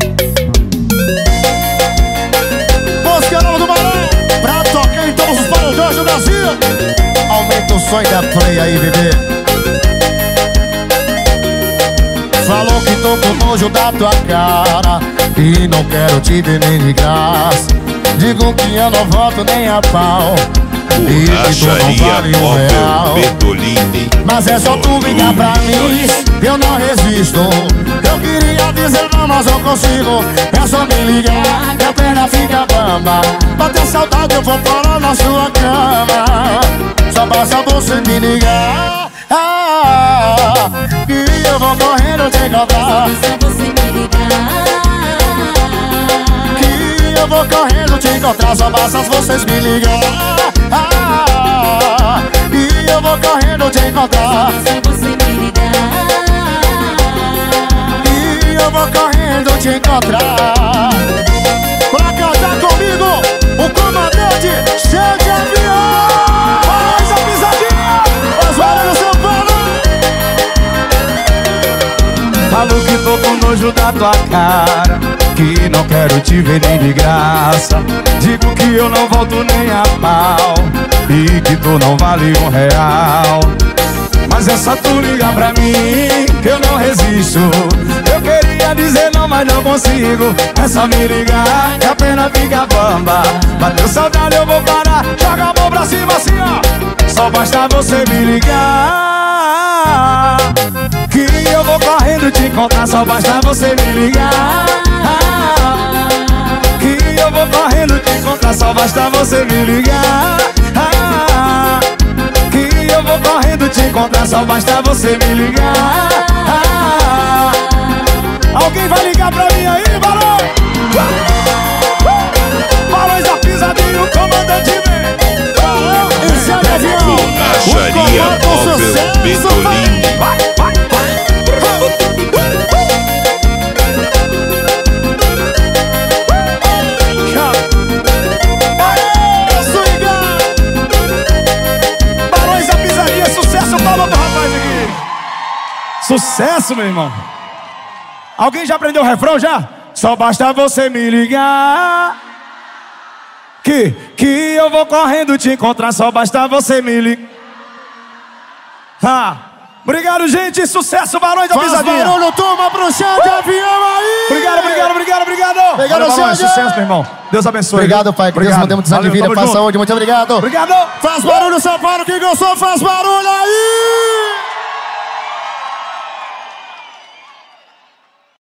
Música nova do Barão, pra tocar em todos os paredões do Brasil. Aumenta o som da play aí, bebê. Falou que tô com nojo da tua cara e não quero te ver nem de graça. Digo que eu não volto nem a pau e que tu não vale R$1. Betolini. Mas é só tu ligar pra mim, eu não resisto. Eu queria dizer não, mas não consigo. É só me ligar, que a perna fica bamba. Bater saudade, eu vou parar na sua cama. Só basta você me ligar, e eu vou correndo te encontrar. Só você me ligar. Que eu vou correndo te encontrar. Só basta vocês me ligar, e eu vou correndo te encontrar. Só você me ligar. E eu vou correndo te encontrar. Pra cantar comigo, o comandante cheio de avião. Faz a pisadinha, os barulhos do São Paulo. Falo que tô com nojo da tua cara, que não quero te ver nem de graça. Digo que eu não volto nem a pau e que tu não vale R$1. Mas é só tu ligar pra mim, que eu não resisto. Eu queria dizer não, mas não consigo. É só me ligar, que a pena fica bamba. Bateu saudade, eu vou parar. Joga a mão pra cima assim, ó. Só basta você me ligar, que eu vou correndo te encontrar. Só basta você me ligar, que eu vou correndo te encontrar. Só basta você me ligar, que eu vou correndo te encontrar. Só basta você me ligar. Alguém vai ligar pra mim aí, Barão? Barões da pisadinha, o comandante vem. Barão, Esse é o avião. Borracharia Móvel Betolini. vai, vai, vai. Barões da pisadinha, sucesso, palma pro rapaz aqui. Sucesso, meu irmão. Alguém já aprendeu o refrão já? Só basta você me ligar, que eu vou correndo te encontrar. Só basta você me ligar. Obrigado, gente. Sucesso, Barões da Faz Pisadinha. barulho, turma, pro chão de avião aí. Obrigado. Obrigado, Valeu, Barões. Xande. Sucesso, meu irmão. Deus abençoe. Obrigado, pai, que Deus mantenha muitos anos de vida, Tamo paz, junto. saúde, muito obrigado. Obrigado. Faz barulho, São Paulo, quem gostou, faz barulho aí.